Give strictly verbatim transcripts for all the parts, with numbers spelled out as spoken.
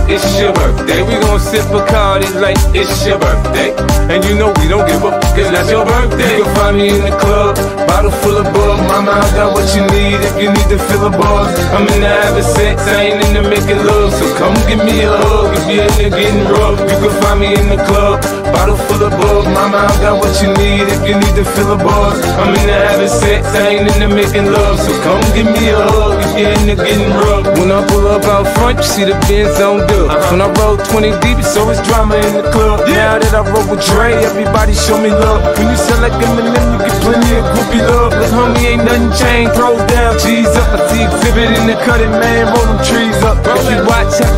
it's your birthday. We gon' sip Bacardi like it's your birthday. And you know we don't give up, cause that's your birthday. You can find me in the club, bottle full of bug. Mama, I got what you need if you need to fill a bar. I'm in the having sex, I ain't into making love. So come give me a hug if you're into getting rough. You can find me in the club, bottle full of bug. Mama, I got what you need if you need to fill a bar. I'm in the having sex, I ain't into making love. So come give me a hug if you're into getting rough. When I pull up out front, you see the Benz on dub. Uh-huh. When I roll twenty deep, it's always drama in the club. Yeah. Now that I roll with Dre, everybody show me love. When you sell like Eminem, you get plenty of groupie love. Look, homie, ain't nothing changed. Pros down, G's up. I see exhibit in the cutting, man. Roll them trees up. If you watch out.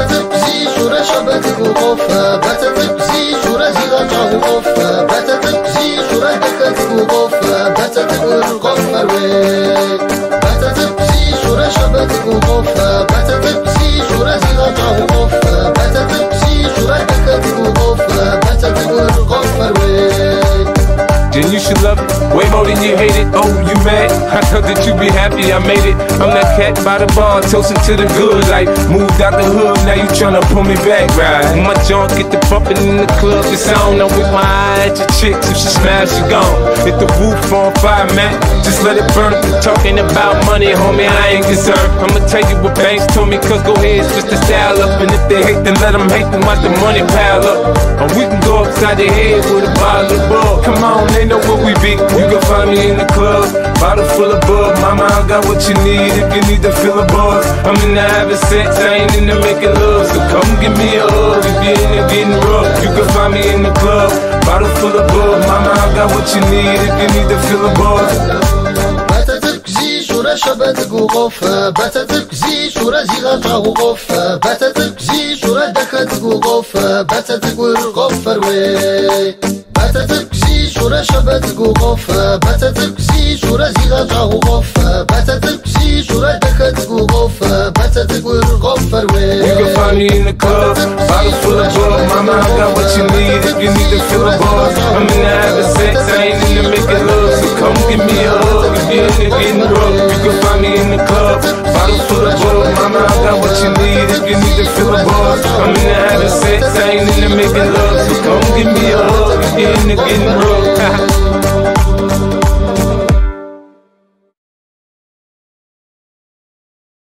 Then you should love it way more than you hate it. Oh, you mad? I thought that you'd be happy I made it. I'm that cat by the bar, toasting to the good. Like, moved out the hood, now you tryna pull me back, right? When my junk get the bumping in the club, it's on. I'm with my eye at your chicks, if she smash, she gone. Hit the roof on fire, man, just let it burn. Talking about money, homie, I ain't concerned. I'ma tell you what banks told me, cause go ahead, switch the style up. And if they hate, then let them hate them, watch the money pile up. Or we can go upside the head with a bottle of bug. Come on, they know what we be. You can find me in the club, bottle full of bug. Mama, I got what you need if you need to fill a buzz. I'm in the having sex, I ain't into making love. So come give me a hug if you're into getting rough. You can find me in the club, bottle full of bug. Mama, I got what you need if you need to fill a buzz. شبت وقف باتتك زي شورا زيغا وقف باتتك زي شورا دخت وقف باتتك ورقف فروي باتتك زي شورا شبت وقف باتتك زي شورا زيغا وقف باتتك زي شورا دخت وقف باتتك ورقف فروي. You can find me in the club, bottle full of bug. Mama, I got what you need if you need to fill a buzz. I'm in the having sex, I ain't into making love. So come give me a hug if you're into getting rough. You can find me in the club, bottle full of bug. Mama, I got what you need if you need to fill a buzz. I'm in the having sex, I ain't into making love. So come give me a hug if you're into getting rough.